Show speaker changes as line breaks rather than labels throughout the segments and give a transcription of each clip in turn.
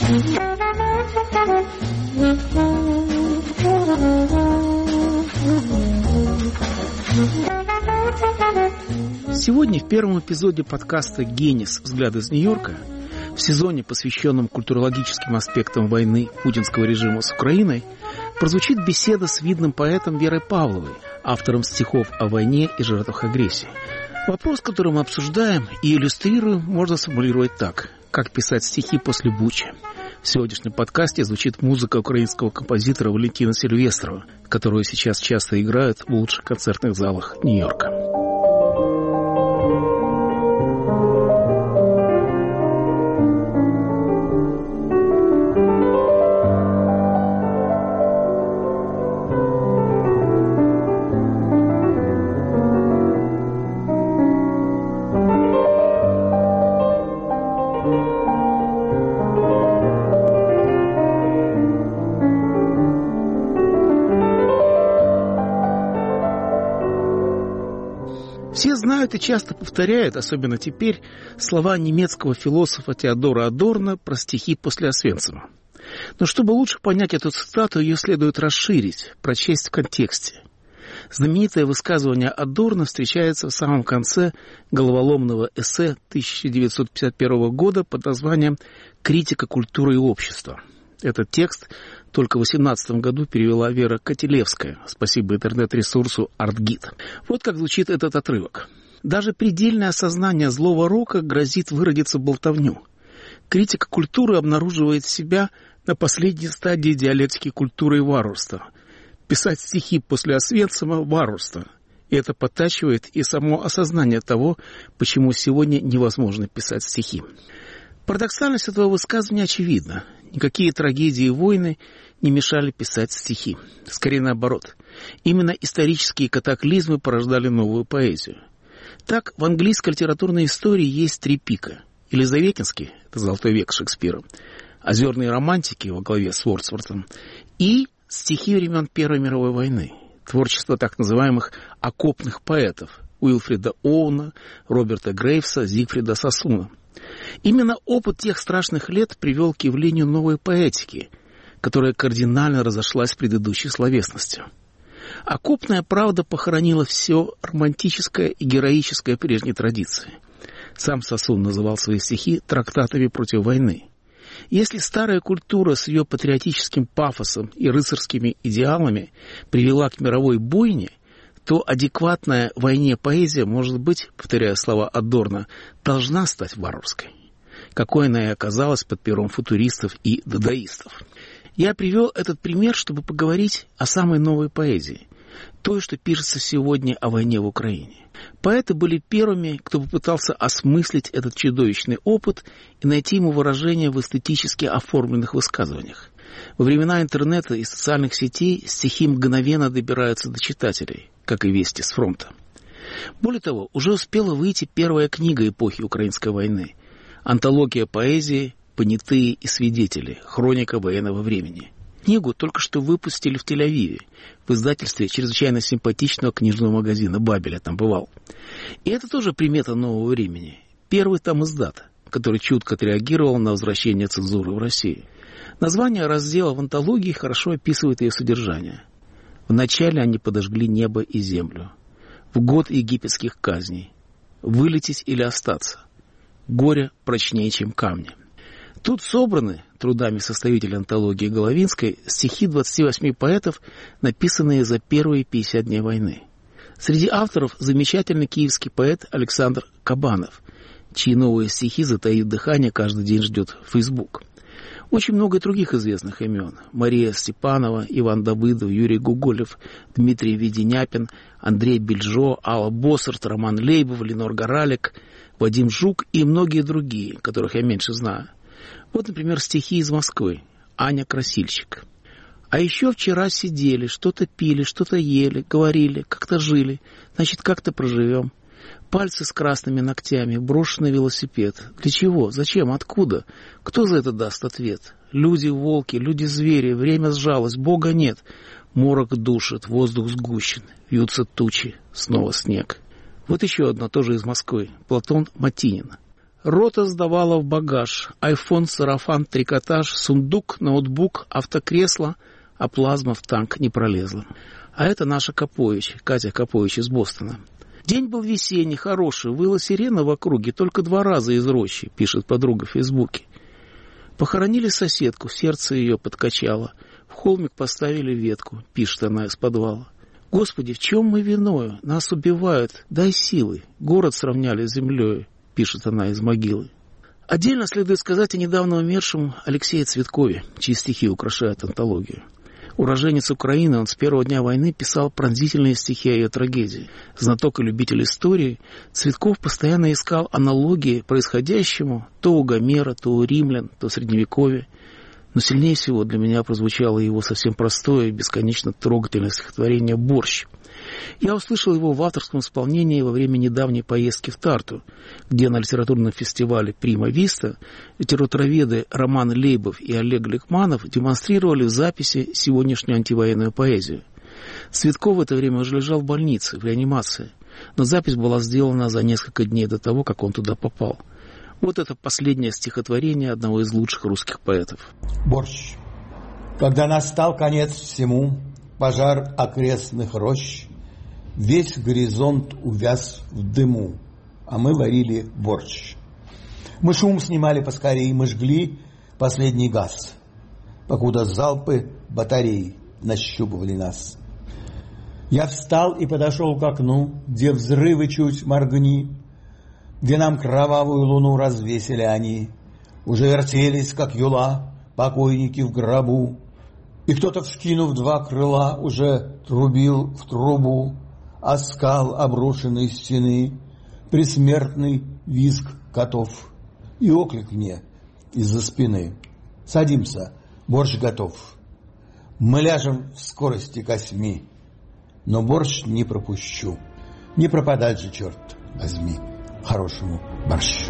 Сегодня в первом эпизоде подкаста «Генис. Взгляд из Нью-Йорка», в сезоне, посвященном культурологическим аспектам войны путинского режима с Украиной, прозвучит беседа с видным поэтом Верой Павловой, автором стихов о войне и жертвах агрессии. Вопрос, который мы обсуждаем и иллюстрируем, можно сформулировать так: как писать стихи после Бучи. В сегодняшнем подкасте звучит музыка украинского композитора Валентина Сильвестрова, которую сейчас часто играют в лучших концертных залах Нью-Йорка. Все знают и часто повторяют, особенно теперь, слова немецкого философа Теодора Адорно про стихи после Освенцима. Но чтобы лучше понять эту цитату, ее следует расширить, прочесть в контексте. Знаменитое высказывание Адорно встречается в самом конце головоломного эссе 1951 года под названием «Критика культуры и общества». Этот текст только в 2018 году перевела Вера Котелевская, спасибо интернет-ресурсу ArtGit. Вот как звучит этот отрывок. Даже предельное осознание злого рока грозит выродиться в болтовню. Критика культуры обнаруживает себя на последней стадии диалектики культуры и варварства. Писать стихи после Освенцима – варварство. И это подтачивает и само осознание того, почему сегодня невозможно писать стихи. Парадоксальность этого высказывания очевидна. Никакие трагедии и войны не мешали писать стихи. Скорее наоборот. Именно исторические катаклизмы порождали новую поэзию. Так, в английской литературной истории есть три пика. Елизаветинский, это золотой век Шекспира, озерные романтики во главе с Уордсвортом и стихи времен Первой мировой войны. Творчество так называемых окопных поэтов Уилфрида Оуэна, Роберта Грейвса, Зигфрида Сосуна. Именно опыт тех страшных лет привел к явлению новой поэтики, которая кардинально разошлась с предыдущей словесностью. Окопная правда похоронила все романтическое и героическое прежней традиции. Сам Сосун называл свои стихи трактатами против войны. Если старая культура с ее патриотическим пафосом и рыцарскими идеалами привела к мировой бойне, то адекватная войне поэзия, может быть, повторяя слова Адорно, должна стать варварской, какой она и оказалась под пером футуристов и дадаистов. Я привел этот пример, чтобы поговорить о самой новой поэзии, той, что пишется сегодня о войне в Украине. Поэты были первыми, кто попытался осмыслить этот чудовищный опыт и найти ему выражение в эстетически оформленных высказываниях. Во времена интернета и социальных сетей стихи мгновенно добираются до читателей, как и вести с фронта. Более того, уже успела выйти первая книга эпохи Украинской войны – антология поэзии «Понятые и свидетели. Хроника военного времени». Книгу только что выпустили в Тель-Авиве, в издательстве чрезвычайно симпатичного книжного магазина «Бабель», я там бывал. И это тоже примета нового времени. Первый там издат, который чутко отреагировал на возвращение цензуры в России. Название раздела в антологии хорошо описывает ее содержание. Вначале они подожгли небо и землю. В год египетских казней. Вылететь или остаться. Горе прочнее, чем камни. Тут собраны трудами составителя антологии Головинской стихи 28 поэтов, написанные за первые 50 дней войны. Среди авторов замечательный киевский поэт Александр Кабанов, чьи новые стихи, затаив дыхание, каждый день ждет Facebook. Очень много других известных имен. Мария Степанова, Иван Давыдов, Юрий Гуголев, Дмитрий Веденяпин, Андрей Бельжо, Алла Боссарт, Роман Лейбов, Ленор Горалик, Вадим Жук и многие другие, которых я меньше знаю. Вот, например, стихи из Москвы. Аня Красильщик. А еще вчера сидели, что-то пили, что-то ели, говорили, как-то жили, значит, как-то проживем. Пальцы с красными ногтями, брошенный велосипед. Для чего? Зачем? Откуда? Кто за это даст ответ? Люди-волки, люди-звери, время сжалось, Бога нет. Морок душит, воздух сгущен, вьются тучи, снова снег. Вот еще одно, тоже из Москвы. Платон Матинин. Рота сдавала в багаж айфон, сарафан, трикотаж, сундук, ноутбук, автокресло, а плазма в танк не пролезла. А это наша Капович, Катя Капович из Бостона. День был весенний, хороший, выла сирена в округе только 2 раза из рощи, пишет подруга в Фейсбуке. Похоронили соседку, сердце ее подкачало. В холмик поставили ветку, пишет она из подвала. Господи, в чем мы виною? Нас убивают, дай силы. Город сравняли с землей, пишет она из могилы. Отдельно следует сказать о недавно умершем Алексее Цветкове, чьи стихи украшают антологию. Уроженец Украины, он с первого дня войны писал пронзительные стихи о ее трагедии. Знаток и любитель истории, Цветков постоянно искал аналогии происходящему то у Гомера, то у римлян, то в Средневековье. Но сильнее всего для меня прозвучало его совсем простое и бесконечно трогательное стихотворение «Борщ». Я услышал его в авторском исполнении во время недавней поездки в Тарту, где на литературном фестивале «Прима Виста» литературоведы Роман Лейбов и Олег Ликманов демонстрировали в записи сегодняшнюю антивоенную поэзию. Цветков в это время уже лежал в больнице, в реанимации, но запись была сделана за несколько дней до того, как он туда попал. Вот это последнее стихотворение одного из лучших русских поэтов.
Борщ. Когда настал конец всему, пожар окрестных рощ, весь горизонт увяз в дыму, а мы варили борщ. Мы шум снимали поскорей, мы жгли последний газ, покуда залпы батарей нащупывали нас. Я встал и подошел к окну, где взрывы чуть моргни, где нам кровавую луну развесили они. Уже вертелись, как юла, покойники в гробу, и кто-то, вскинув 2 крыла, уже трубил в трубу, а скал обрушенной стены, предсмертный визг котов. И оклик мне из-за спины: садимся, борщ готов. Мы ляжем в скорости к 8, но борщ не пропущу. Не пропадать же, черт возьми, хорошему борщу.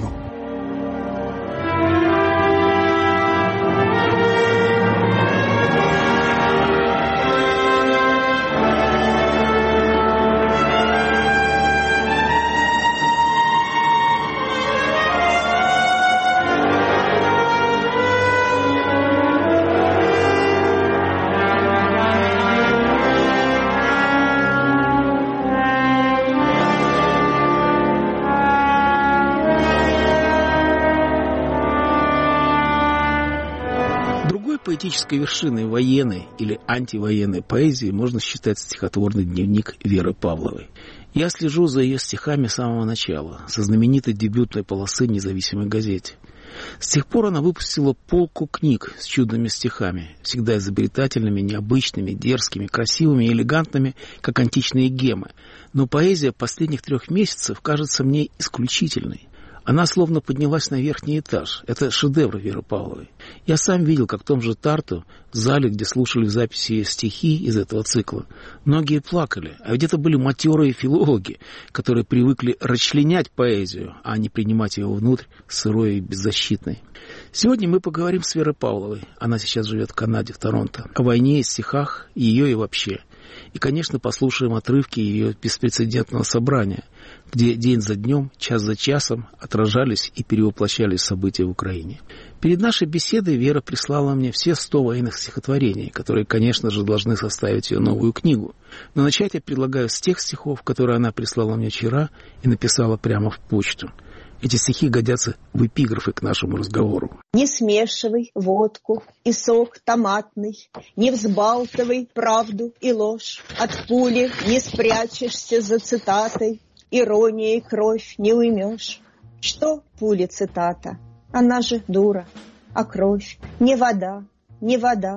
Поэтической вершиной военной или антивоенной поэзии можно считать стихотворный дневник Веры Павловой. Я слежу за ее стихами с самого начала, со знаменитой дебютной полосы в «Независимой газете». С тех пор она выпустила полку книг с чудными стихами, всегда изобретательными, необычными, дерзкими, красивыми и элегантными, как античные гемы. Но поэзия последних 3 месяцев кажется мне исключительной. Она словно поднялась на верхний этаж. Это шедевр Веры Павловой. Я сам видел, как в том же Тарту, в зале, где слушали в записи стихи из этого цикла, многие плакали. А ведь это были матерые филологи, которые привыкли расчленять поэзию, а не принимать ее внутрь, сырой и беззащитной. Сегодня мы поговорим с Верой Павловой. Она сейчас живет в Канаде, в Торонто. О войне и стихах, ее и вообще. И, конечно, послушаем отрывки ее беспрецедентного собрания, где день за днем, час за часом отражались и перевоплощались события в Украине. Перед нашей беседой Вера прислала мне все 100 военных стихотворений, которые, конечно же, должны составить ее новую книгу. Но начать я предлагаю с тех стихов, которые она прислала мне вчера и написала прямо в почту. Эти стихи годятся в эпиграфы к нашему разговору.
Не смешивай водку и сок томатный, не взбалтывай правду и ложь. От пули не спрячешься за цитатой, иронией кровь не уймешь. Что пули цитата? Она же дура, а кровь не вода, не вода.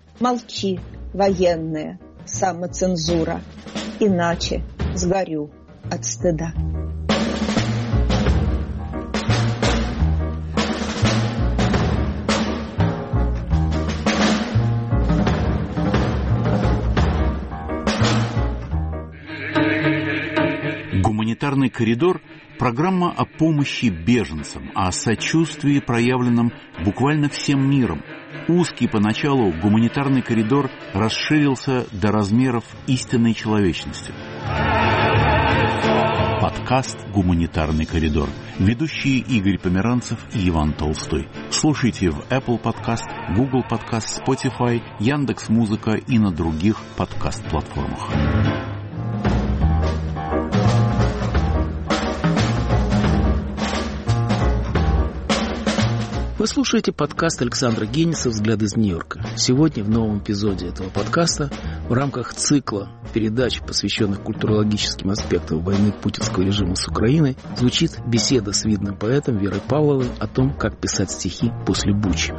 Молчи, военная самоцензура, иначе сгорю от стыда.
«Гуманитарный коридор» – программа о помощи беженцам, о сочувствии, проявленном буквально всем миром. Узкий поначалу гуманитарный коридор расширился до размеров истинной человечности. подкаст «Гуманитарный коридор». Ведущие Игорь Померанцев и Иван Толстой. Слушайте в Apple Podcast, Google Podcast, Spotify, Яндекс.Музыка и на других подкаст-платформах.
Вы слушаете подкаст Александра Гениса «Взгляд из Нью-Йорка». Сегодня в новом эпизоде этого подкаста в рамках цикла передач, посвященных культурологическим аспектам войны путинского режима с Украиной, звучит беседа с видным поэтом Верой Павловой о том, как писать стихи после Бучи.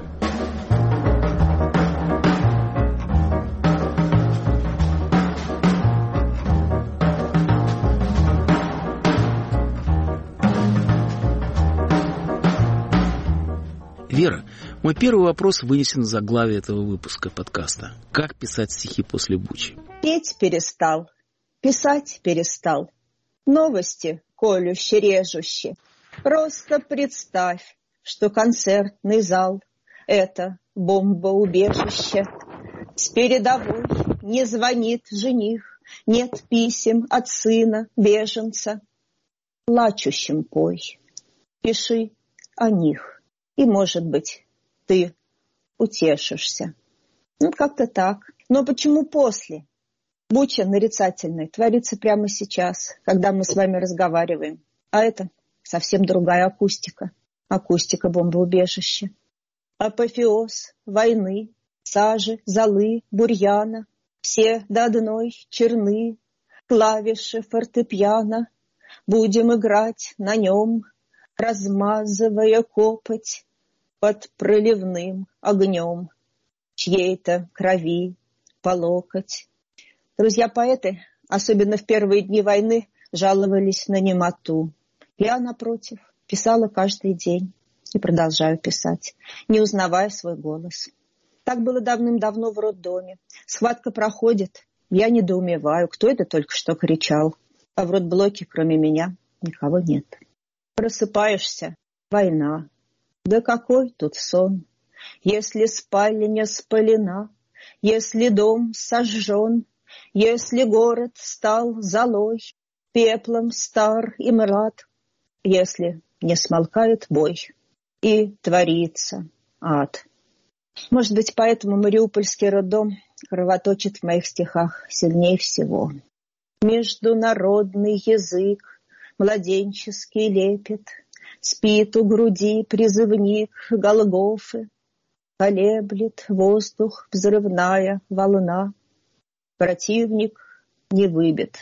Вера, мой первый вопрос вынесен в заглавие этого выпуска подкаста. Как писать стихи после Бучи?
Петь перестал, писать перестал. Новости колюще-режуще. Просто представь, что концертный зал — это бомбоубежище. С передовой не звонит жених, нет писем от сына беженца. Плачущим пой, пиши о них. И, может быть, ты утешишься. Как-то так. Но почему после? Буча нарицательная творится прямо сейчас, когда мы с вами разговариваем. А это совсем другая акустика. Акустика бомбоубежища. Апофеоз войны, сажи, золы, бурьяна. Все до одной черны, клавиши фортепиано. Будем играть на нем, размазывая копоть под проливным огнем, чьей-то крови по локоть. Друзья-поэты, особенно в первые дни войны, жаловались на немоту. Я, напротив, писала каждый день и продолжаю писать, не узнавая свой голос. Так было давным-давно в роддоме. Схватка проходит, я недоумеваю, кто это только что кричал. А в родблоке, кроме меня, никого нет. Просыпаешься — война. Да какой тут сон, если спальня спалена, если дом сожжен, если город стал золой, пеплом стар и мрак, если не смолкает бой и творится ад. Может быть, поэтому мариупольский роддом кровоточит в моих стихах сильнее всего. Международный язык, младенческий лепет, спит у груди призывник Голгофы, колеблет воздух взрывная волна. Противник не выбит,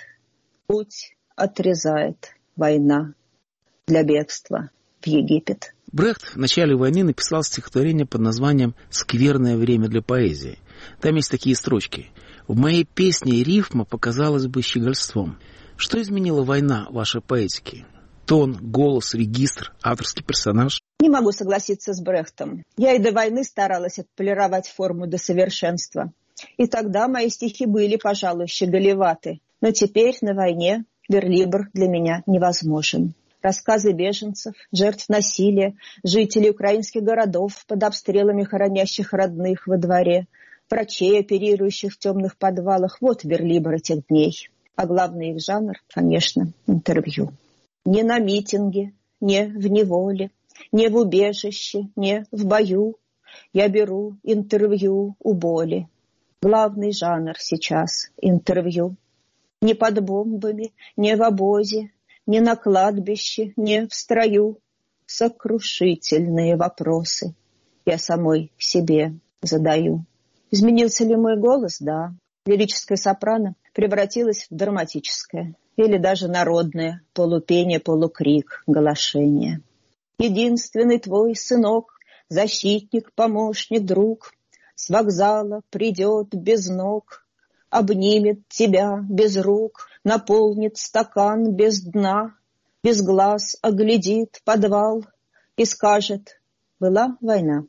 путь отрезает война для бегства в Египет.
Брехт в начале войны написал стихотворение под названием «Скверное время для поэзии». Там есть такие строчки. «В моей песне рифма показалась бы щегольством». Что изменила война вашей поэтики? Тон, голос, регистр, авторский персонаж?
Не могу согласиться с Брехтом. Я и до войны старалась отполировать форму до совершенства. И тогда мои стихи были, пожалуй, щеголеваты. Но теперь на войне верлибр для меня невозможен. Рассказы беженцев, жертв насилия, жителей украинских городов под обстрелами хоронящих родных во дворе, врачей, оперирующих в темных подвалах — вот верлибр этих дней. А главный их жанр, конечно, интервью. Не на митинге, не в неволе, не в убежище, не в бою. Я беру интервью у боли. Главный жанр сейчас — интервью. Не под бомбами, не в обозе, не на кладбище, не в строю. Сокрушительные вопросы я самой себе задаю. Изменился ли мой голос? Да. Лирическое сопрано превратилось в драматическое. Или даже народное, полупение, полукрик, голошение. Единственный твой сынок, защитник, помощник, друг, с вокзала придет без ног, обнимет тебя без рук, наполнит стакан без дна, без глаз оглядит подвал и скажет: была война,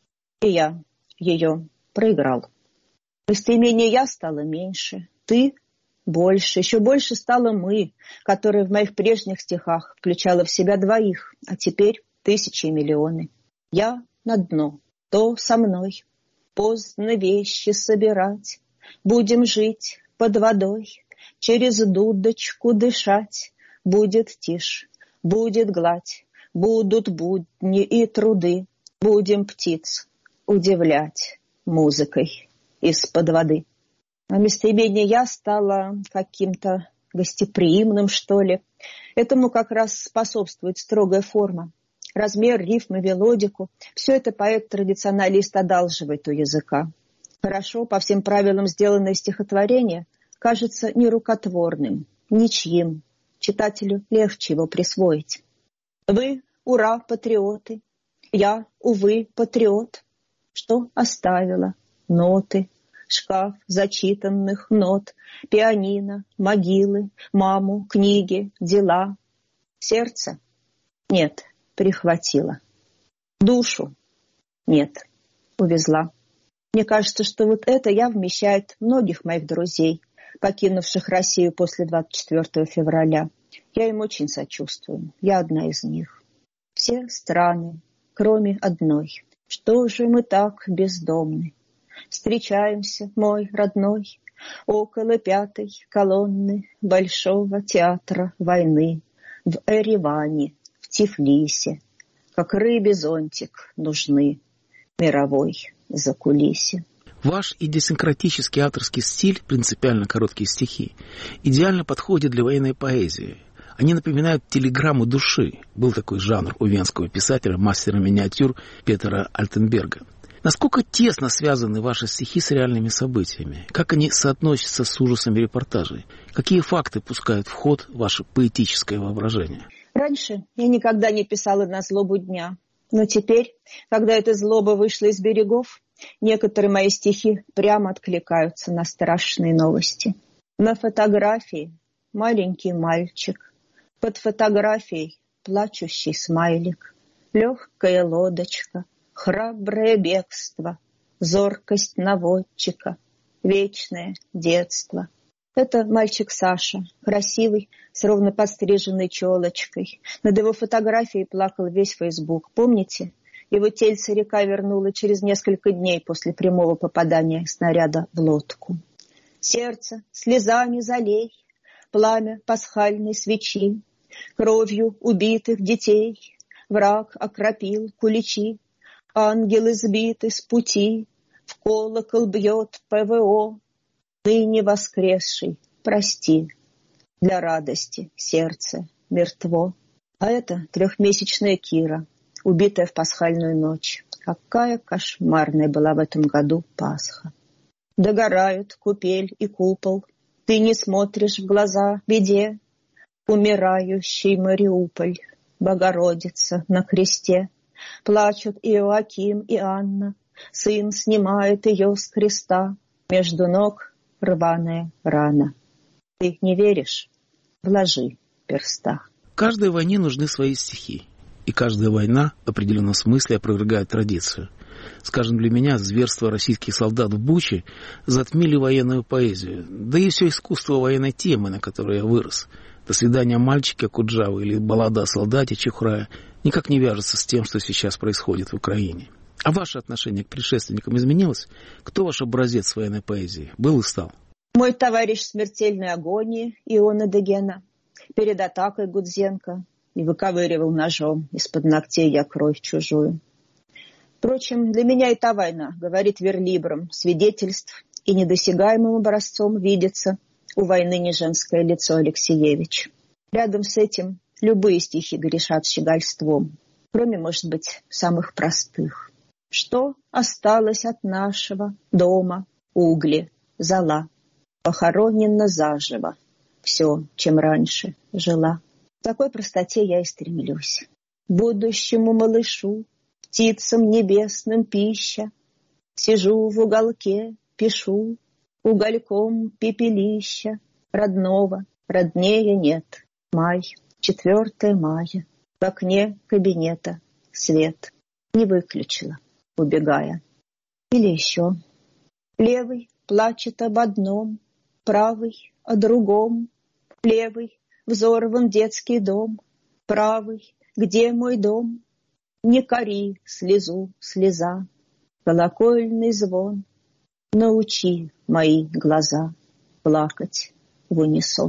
и я ее проиграл. Местоимение «я» стало меньше, «ты» больше, еще больше стало «мы», которое в моих прежних стихах включало в себя двоих, а теперь тысячи и миллионы. Я на дно, то со мной, поздно вещи собирать, будем жить под водой, через дудочку дышать, будет тишь, будет гладь, будут будни и труды, будем птиц удивлять музыкой из-под воды. А местоимение «я» стало каким-то гостеприимным, что ли. Этому как раз способствует строгая форма. Размер, рифмы, мелодику – все это поэт-традиционалист одалживает у языка. Хорошо, по всем правилам сделанное стихотворение кажется нерукотворным, ничьим. Читателю легче его присвоить. Вы, ура, патриоты, я, увы, патриот. Что оставила? Ноты, шкаф зачитанных нот, пианино, могилы, маму, книги, дела. Сердце? Нет, прихватила. Душу? Нет, увезла. Мне кажется, что вот это я вмещает многих моих друзей, покинувших Россию после 24 февраля. Я им очень сочувствую. Я одна из них. Все страны, кроме одной. Что же мы так бездомны? Встречаемся, мой родной, около 5-й колонны Большого театра войны в Ереване, в Тифлисе. Как рыбе зонтик нужны мировой закулисе.
Ваш идиосинкратический авторский стиль, принципиально короткие стихи, идеально подходит для военной поэзии. Они напоминают телеграмму души. Был такой жанр у венского писателя, мастера миниатюр Петера Альтенберга. Насколько тесно связаны ваши стихи с реальными событиями? Как они соотносятся с ужасами репортажей? Какие факты пускают в ход ваше поэтическое воображение?
Раньше я никогда не писала на злобу дня. Но теперь, когда эта злоба вышла из берегов, некоторые мои стихи прямо откликаются на страшные новости. На фотографии маленький мальчик, под фотографией плачущий смайлик, легкая лодочка, храброе бегство, зоркость наводчика, вечное детство. Это мальчик Саша, красивый, с ровно подстриженной челочкой. Над его фотографией плакал весь Фейсбук. Помните? Его тельце река вернула через несколько дней после прямого попадания снаряда в лодку. Сердце слезами залей, пламя пасхальной свечи, кровью убитых детей враг окропил куличи, ангелы сбиты с пути, в колокол бьет ПВО. Ныне воскресший, прости, для радости сердце мертво. А это 3-месячная Кира, убитая в пасхальную ночь. Какая кошмарная была в этом году Пасха. Догорают купель и купол, ты не смотришь в глаза беде. Умирающий Мариуполь, Богородица на кресте. Плачут Иоаким и Анна, сын снимает ее с креста. Между ног рваная рана. Ты не веришь? Вложи перста.
Каждой войне нужны свои стихи. И каждая война в определенном смысле опровергает традицию. Скажем, для меня зверства российских солдат в Буче затмили военную поэзию. Да и все искусство военной темы, на которой я вырос. «До свидания, мальчики» Окуджавы или «Баллада о солдате» Чухрая никак не вяжется с тем, что сейчас происходит в Украине. А ваше отношение к предшественникам изменилось? Кто ваш образец военной поэзии? Был и стал?
Мой товарищ смертельной агонии Иона Дегена перед атакой Гудзенко и выковыривал ножом из-под ногтей я кровь чужую. Впрочем, для меня и та война, говорит верлибром свидетельств, и недосягаемым образцом видится у войны не женское лицо Алексеевич. Рядом с этим любые стихи грешат щегольством, кроме, может быть, самых простых. Что осталось от нашего дома, угли, зола? Похоронено заживо все, чем раньше жила. В такой простоте я и стремлюсь. Будущему малышу, птицам небесным пища. Сижу в уголке, пишу, угольком пепелища. Родного, роднее нет. Май, 4 мая. В окне кабинета свет не выключила, убегая. Или еще. Левый плачет об одном, правый о другом. Левый взорван детский дом, правый, где мой дом? Не кори слезу, слеза, колокольный звон. Научи мои глаза плакать в унисон.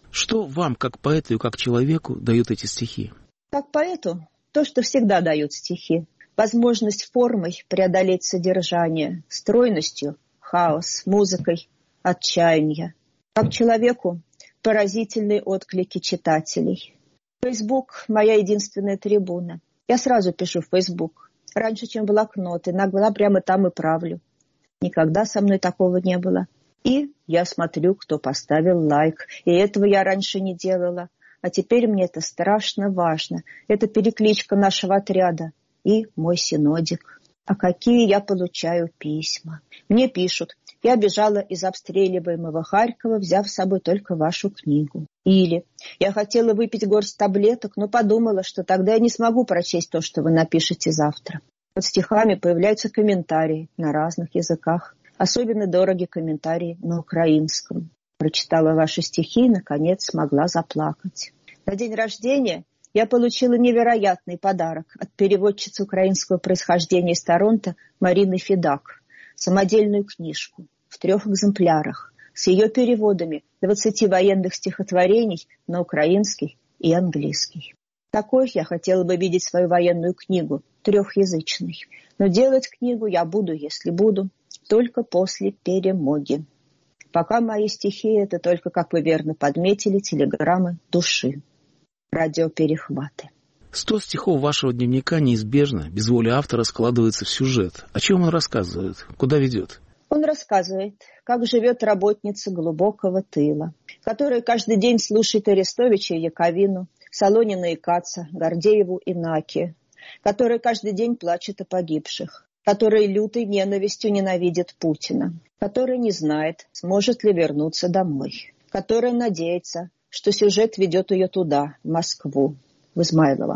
Что вам, как поэту и как человеку, дают эти стихи?
Как поэту, то, что всегда дают стихи. Возможность формой преодолеть содержание, стройностью – хаос, музыкой – отчаяние. Как человеку – поразительные отклики читателей. Фейсбук – моя единственная трибуна. Я сразу пишу в Фейсбук. Раньше, чем блокнот, иногда прямо там и правлю. Никогда со мной такого не было. И я смотрю, кто поставил лайк. И этого я раньше не делала. А теперь мне это страшно важно. Это перекличка нашего отряда. И мой синодик. А какие я получаю письма. Мне пишут: я бежала из обстреливаемого Харькова, взяв с собой только вашу книгу. Или: я хотела выпить горсть таблеток, но подумала, что тогда я не смогу прочесть то, что вы напишете завтра. Под стихами появляются комментарии на разных языках. Особенно дороги комментарии на украинском. Прочитала ваши стихи и, наконец, смогла заплакать. На день рождения я получила невероятный подарок от переводчицы украинского происхождения из Торонто Марины Федак. Самодельную книжку в 3 экземплярах с ее переводами 20 военных стихотворений на украинский и английский. Такой я хотела бы видеть свою военную книгу, 3-язычной. Но делать книгу я буду, если буду, только после перемоги. Пока мои стихи — это только, как вы верно подметили, телеграммы души, радиоперехваты.
100 стихов вашего дневника неизбежно, без воли автора, складывается в сюжет. О чем он рассказывает? Куда ведет?
Он рассказывает, как живет работница глубокого тыла, которая каждый день слушает Арестовича и Яковину, Солонина и Каца, Гордееву и Наки, которая каждый день плачет о погибших, которая лютой ненавистью ненавидит Путина, которая не знает, сможет ли вернуться домой, которая надеется, что сюжет ведет ее туда, в Москву, в Измайлово.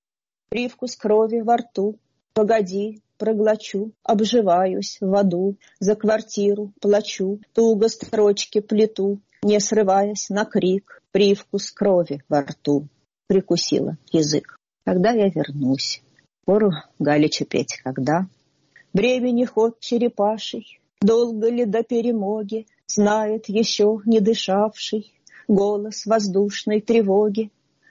Привкус крови во рту, погоди, проглочу, обживаюсь в аду, за квартиру плачу, туго строчки плету, не срываясь на крик, привкус крови во рту. Прикусила язык. Когда я вернусь? Пору Галича петь, когда? Времени ход черепаший, долго ли до перемоги, знает еще не дышавший голос воздушной тревоги.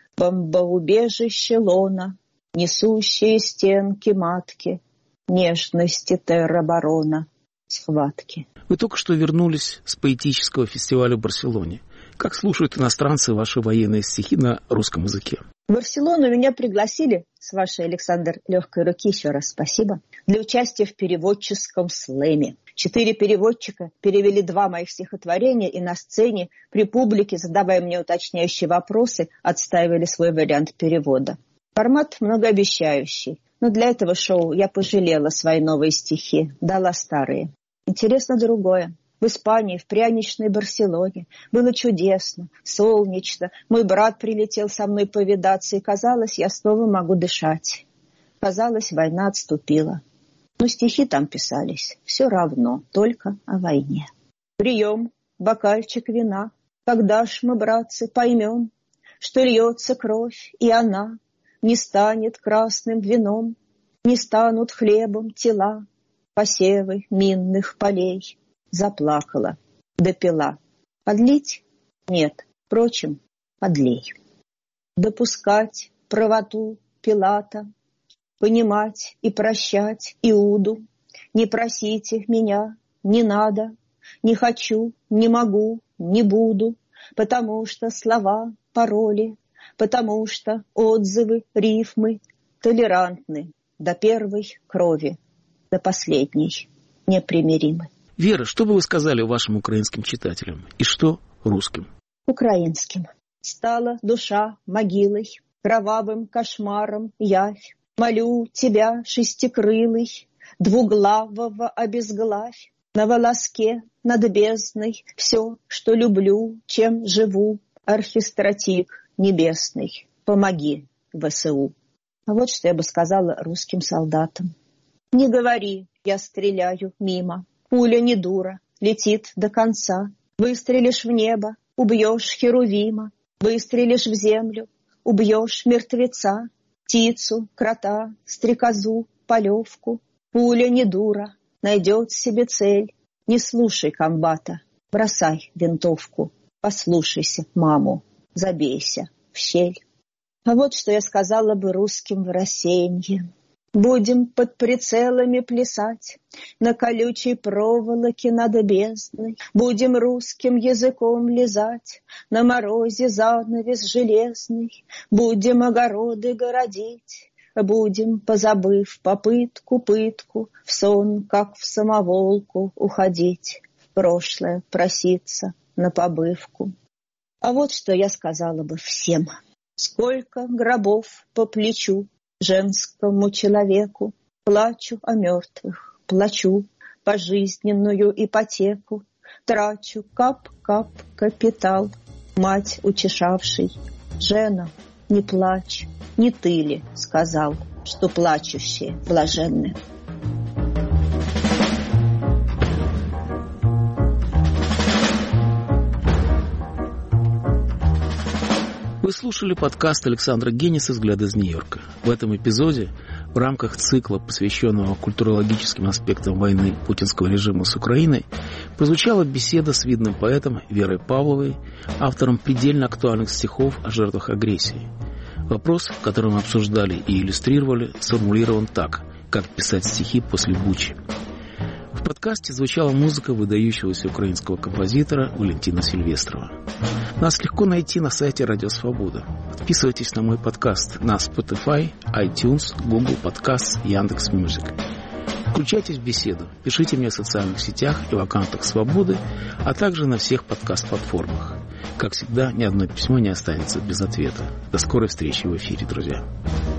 Бомбоубежище лона, несущие стенки матки, нежности тероборона, схватки.
Вы только что вернулись с поэтического фестиваля в Барселоне. Как слушают иностранцы ваши военные стихи на русском языке?
В Барселону меня пригласили, с вашей, Александр, легкой руки, еще раз спасибо, для участия в переводческом слэме. 4 переводчика перевели 2 моих стихотворения и на сцене при публике, задавая мне уточняющие вопросы, отстаивали свой вариант перевода. Формат многообещающий, но для этого шоу я пожалела свои новые стихи, дала старые. Интересно другое. В Испании, в пряничной Барселоне. Было чудесно, солнечно. Мой брат прилетел со мной повидаться, и казалось, я снова могу дышать. Казалось, война отступила. Но стихи там писались все равно, только о войне. Прием, бокальчик вина. Когда ж мы, братцы, поймем, что льется кровь, и она не станет красным вином, не станут хлебом тела, посевы минных полей. Заплакала, допила. Подлить? Нет, впрочем, подлей. Допускать правоту Пилата, понимать и прощать Иуду. Не просите меня, не надо, не хочу, не могу, не буду, потому что слова пароли, потому что отзывы, рифмы толерантны до первой крови, до последней непримиримы.
Вера, что бы вы сказали вашим украинским читателям? И что русским?
Украинским. Стала душа могилой, кровавым кошмаром явь. Молю тебя, шестикрылый, двуглавого обезглавь. На волоске над бездной все, что люблю, чем живу. Архистратик небесный, помоги, ВСУ. А вот что я бы сказала русским солдатам. Не говори, я стреляю мимо. Пуля не дура, летит до конца. Выстрелишь в небо, убьешь херувима. Выстрелишь в землю, убьешь мертвеца. Птицу, крота, стрекозу, полевку. Пуля не дура, найдет себе цель. Не слушай комбата, бросай винтовку. Послушайся маму, забейся в щель. А вот что я сказала бы русским в рассеянье. Будем под прицелами плясать на колючей проволоке над бездной. Будем русским языком лизать на морозе занавес железный. Будем огороды городить, будем, позабыв попытку, пытку, в сон, как в самоволку, уходить, в прошлое проситься на побывку. А вот что я сказала бы всем. Сколько гробов по плечу женскому человеку, плачу о мертвых, плачу пожизненную ипотеку, трачу кап-кап капитал, мать утешавший. Жена, не плачь, не ты ли сказал, что плачущие блаженны?
Вы слушали подкаст Александра Гениса «Взгляд из Нью-Йорка». В этом эпизоде, в рамках цикла, посвященного культурологическим аспектам войны путинского режима с Украиной, прозвучала беседа с видным поэтом Верой Павловой, автором предельно актуальных стихов о жертвах агрессии. Вопрос, который мы обсуждали и иллюстрировали, сформулирован так: как писать стихи после Бучи. В подкасте звучала музыка выдающегося украинского композитора Валентина Сильвестрова. Нас легко найти на сайте Радио Свобода. Подписывайтесь на мой подкаст на Spotify, iTunes, Google Podcasts, Яндекс.Мьюзик. Включайтесь в беседу, пишите мне в социальных сетях и в аккаунтах Свободы, а также на всех подкаст-платформах. Как всегда, ни одно письмо не останется без ответа. До скорой встречи в эфире, друзья.